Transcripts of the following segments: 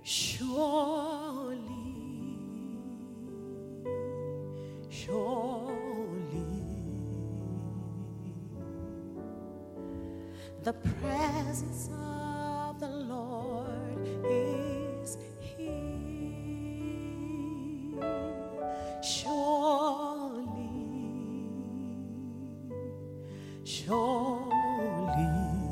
Surely, surely, the presence of the Lord is here. Surely, surely,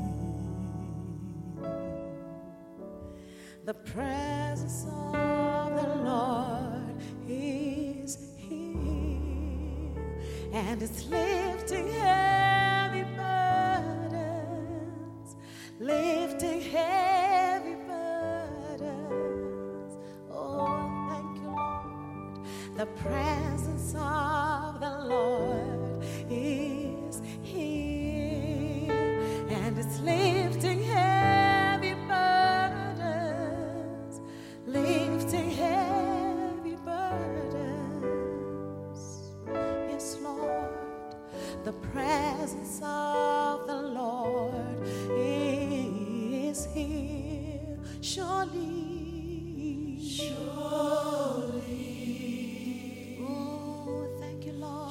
the presence of the Lord is here, and it's lifting heavy burdens, lifting heavy burdens. Oh, thank you, Lord. The presence of the Lord is here, and it's lifting heavy burdens, lifting heavy burdens. Yes, Lord, the presence of the Lord is here. Surely, surely. Oh, thank you, Lord.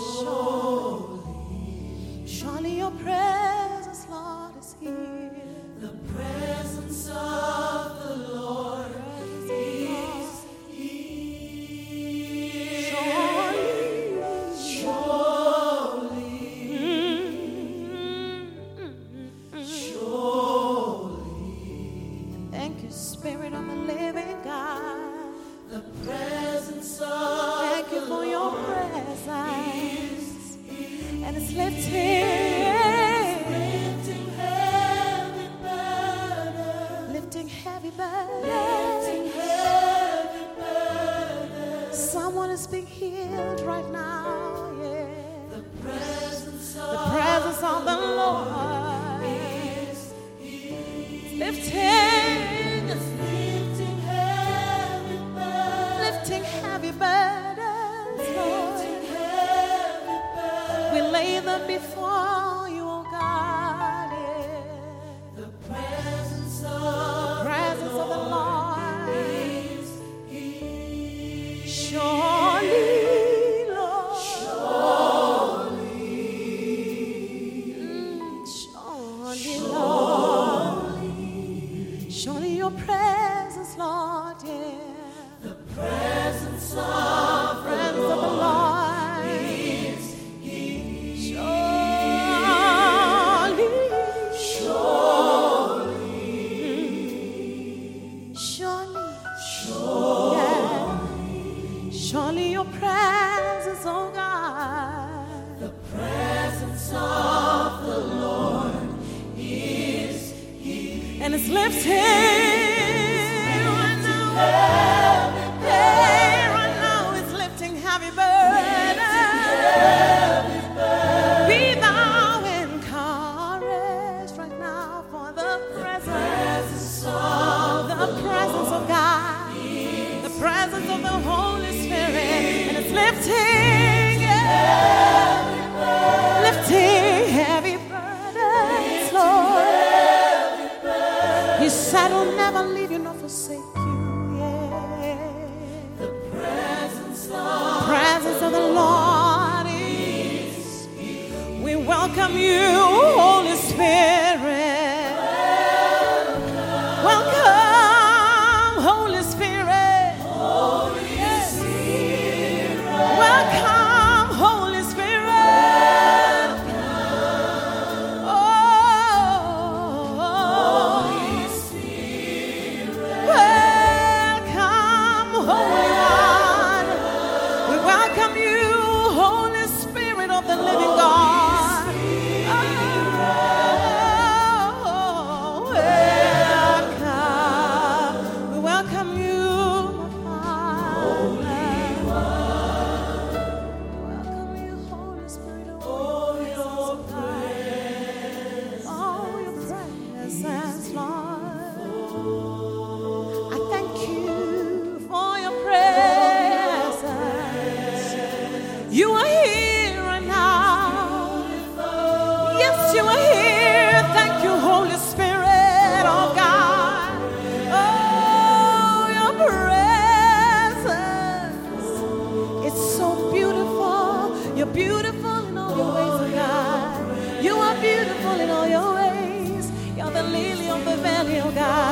Surely, surely your presence, Lord, is here. The presence of the Lord is here. Surely, surely. Thank you, Spirit of the living God. The presence of thank you for your presence, and it's lifting heavy burdens, lifting heavy burdens. Someone is being healed right now. Yeah, the presence of the Lord is here. Lifting heavy burdens, lifting heavy burdens, Lord. We lay them before you, oh God. Yeah. The presence of the Lord is here. Surely, Lord. Surely, Lord. Surely your presence, Lord. Yeah. The presence of the Lord is here. Surely, yeah. Surely your presence, oh God. The presence of the Lord is here, and it's lifting. Right now it's lifting heavy burdens. Be thou encouraged right now, for the presence of God, the presence of the Holy Spirit, and it's lifting, lifting heavy burdens, Lord. You said I'll never leave you nor forsake you. Presence of the Lord is here. We welcome you, Holy Spirit. Welcome, Holy Spirit. Welcome, Holy Spirit. Holy Spirit. Welcome, Holy One. Welcome you, Holy Spirit of the living God. will, God.